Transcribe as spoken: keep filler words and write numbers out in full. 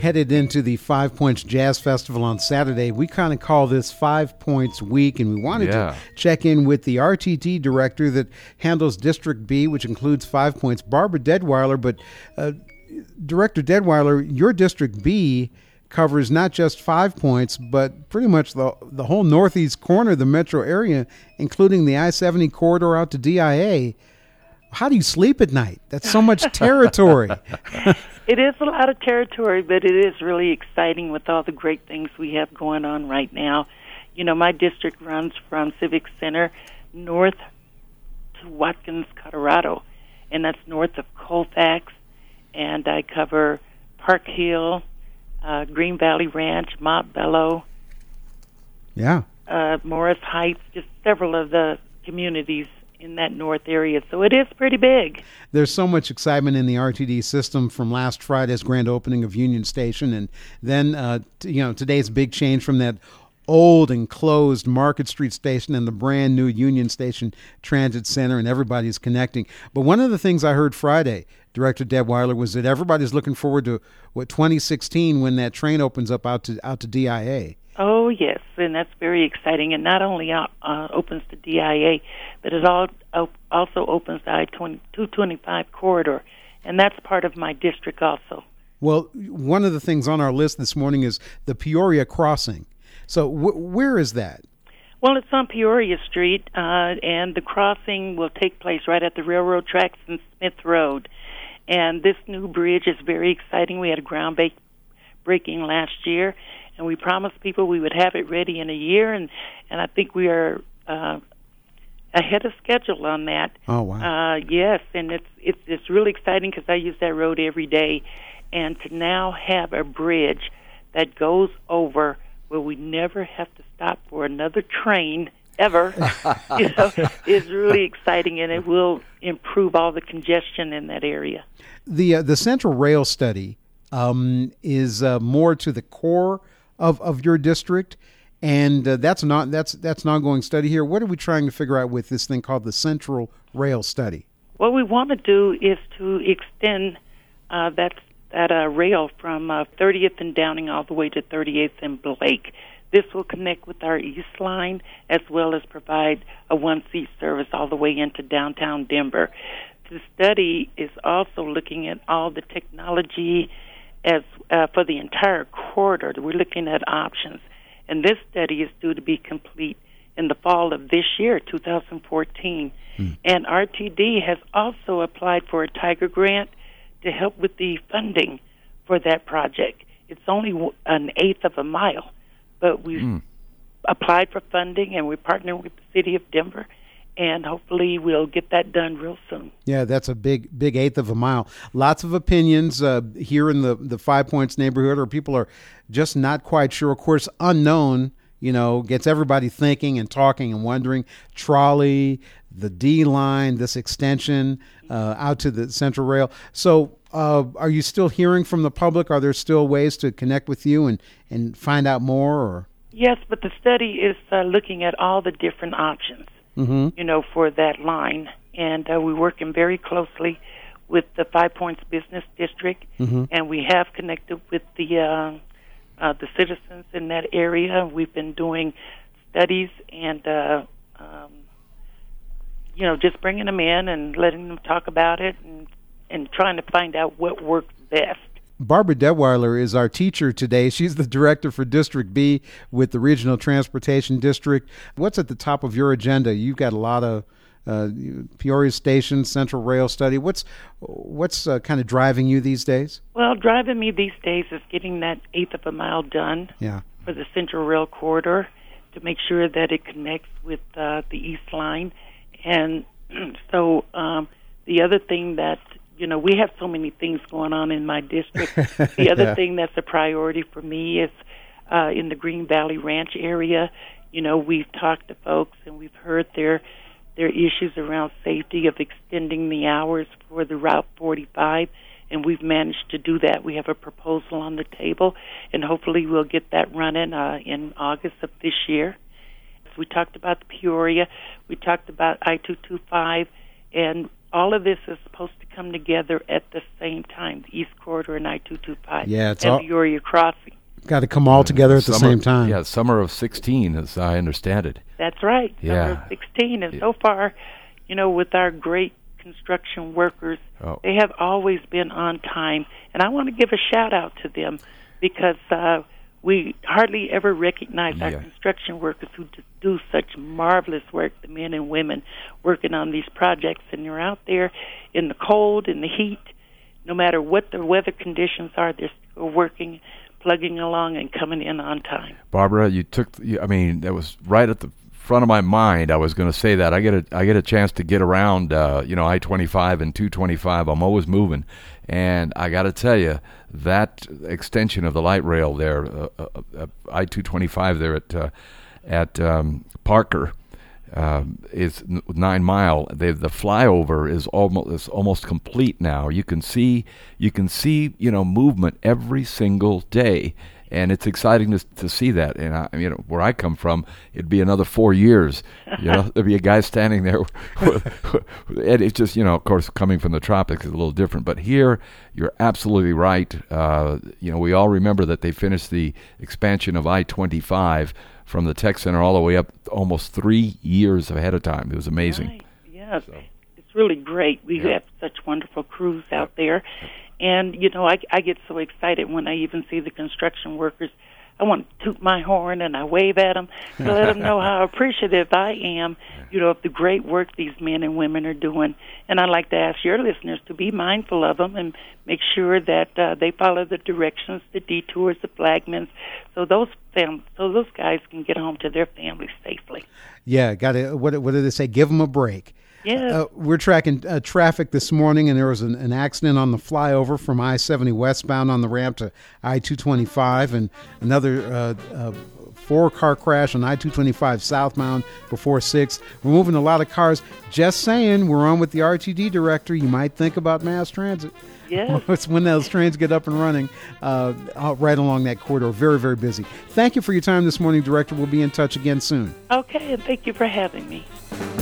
headed into the Five Points Jazz Festival on Saturday. We kind of call this Five Points Week, and we wanted yeah. to check in with the R T D director that handles District B, which includes Five Points, Barbara Deadweiler. But uh, Director Deadweiler, your District B covers not just Five Points, but pretty much the the whole northeast corner of the metro area, including the I seventy corridor out to D I A. How do you sleep at night? That's so much territory. It is a lot of territory, but it is really exciting with all the great things we have going on right now. You know, my district runs from Civic Center north to Watkins, Colorado, and that's north of Colfax, and I cover Park Hill, uh, Green Valley Ranch, Montbello, yeah, uh, Morris Heights, just several of the communities in that north area. So it is pretty big. There's so much excitement in the R T D system from last Friday's grand opening of Union Station, and then uh, t- you know today's big change from that old and closed Market Street station and the brand new Union Station Transit Center, and everybody's connecting. But one of the things I heard Friday, Director Deadweiler, was that everybody's looking forward to what twenty sixteen when that train opens up out to out to D I A. Oh, yes, and that's very exciting. And not only uh, opens to D I A, but it all, uh, also opens the I two twenty-five corridor, and that's part of my district also. Well, one of the things on our list this morning is the Peoria Crossing. So wh- where is that? Well, it's on Peoria Street, uh, and the crossing will take place right at the railroad tracks in Smith Road. And this new bridge is very exciting. We had a groundbreaking last year, and we promised people we would have it ready in a year, and, and I think we are uh, ahead of schedule on that. Oh, wow. Uh, yes, and it's, it's, it's really exciting because I use that road every day, and to now have a bridge that goes over where we never have to stop for another train ever, you know, is really exciting, and it will improve all the congestion in that area. The, uh, the Central Rail study um, is uh, more to the core of, of your district, and uh, that's not that's that's an ongoing study here. What are we trying to figure out with this thing called the Central Rail Study? What we want to do is to extend uh, that that uh, rail from uh, thirtieth and Downing all the way to thirty-eighth and Blake. This will connect with our East Line as well as provide a one-seat service all the way into downtown Denver. The study is also looking at all the technology as uh, for the entire corridor. We're looking at options, and this study is due to be complete in the fall of this year, two thousand fourteen. Hmm. And R T D has also applied for a Tiger grant to help with the funding for that project. It's only an eighth of a mile, but we've hmm. applied for funding, and we're partnering with the city of Denver, and hopefully we'll get that done real soon. Yeah, that's a big, big eighth of a mile. Lots of opinions uh, here in the, the Five Points neighborhood, or people are just not quite sure. Of course, unknown, you know, gets everybody thinking and talking and wondering. Trolley, the D line, this extension uh, out to the Central Rail. So uh, are you still hearing from the public? Are there still ways to connect with you and, and find out more? Or? Yes, but the study is uh, looking at all the different options. Mm-hmm. You know, for that line. And uh, we're working very closely with the Five Points Business District, mm-hmm. and we have connected with the uh, uh, the citizens in that area. We've been doing studies and, uh, um, you know, just bringing them in and letting them talk about it and, and trying to find out what works best. Barbara Deadweiler is our teacher today. She's the director for District B with the Regional Transportation District. What's at the top of your agenda? You've got a lot of uh, Peoria Station, Central Rail Study. What's what's uh, kind of driving you these days? Well, driving me these days is getting that eighth of a mile done yeah. for the Central Rail Corridor to make sure that it connects with uh, the East Line. And so um, the other thing that You know, we have so many things going on in my district. The other yeah. thing that's a priority for me is uh, in the Green Valley Ranch area. You know, we've talked to folks and we've heard their their issues around safety of extending the hours for the Route forty-five, and we've managed to do that. We have a proposal on the table, and hopefully we'll get that running uh, in August of this year. We talked about the Peoria. We talked about I two twenty-five, and all of this is supposed to come together at the same time, the East Corridor and I two twenty-five Yeah, it's and all, Peoria Crossing. got to come all together at summer, the same time. Yeah, summer of sixteen, as I understand it. That's right, Yeah. summer of sixteen. And Yeah. so far, you know, with our great construction workers, Oh. they have always been on time. And I want to give a shout-out to them because uh, we hardly ever recognize our Yeah. construction workers who d- do such marvelous work, the men and women working on these projects. And they're out there in the cold, in the heat, no matter what the weather conditions are, they're still working, plugging along, and coming in on time. Barbara, you took. you- I mean, that was right at the front of my mind. I was going to say that. I get a I get a chance to get around. Uh, you know, I twenty-five and two twenty-five. I'm always moving, and I got to tell you that extension of the light rail there, uh, uh, uh, I two twenty-five there at uh, at um, Parker. Um, is n- nine mile. They, the flyover is almost is almost complete now. You can see you can see you know movement every single day, and it's exciting to to see that. And I, you know where I come from, it'd be another four years. You know, there'd be a guy standing there, with, and it's just you know, of course, coming from the tropics is a little different. But here, you're absolutely right. Uh, you know, we all remember that they finished the expansion of I twenty-five from the Tech Center all the way up almost three years ahead of time. It was amazing. Right. Yes, So. it's really great. We Yeah. have such wonderful crews out there. And, you know, I, I get so excited when I even see the construction workers. I want to toot my horn and I wave at them to let them know how appreciative I am, you know, of the great work these men and women are doing. And I'd like to ask your listeners to be mindful of them and make sure that uh, they follow the directions, the detours, the flagmans, so those fam- so those guys can get home to their families safely. Yeah, got to. What, what do they say? Give them a break. Yeah. Uh, we're tracking uh, traffic this morning, and there was an, an accident on the flyover from I seventy westbound on the ramp to I two twenty-five, and another uh, uh, four-car crash on I two twenty-five southbound before six. We're moving a lot of cars. Just saying, we're on with the R T D director. You might think about mass transit. Yeah. It's when those trains get up and running uh, out right along that corridor. Very, very busy. Thank you for your time this morning, Director. We'll be in touch again soon. Okay, and thank you for having me.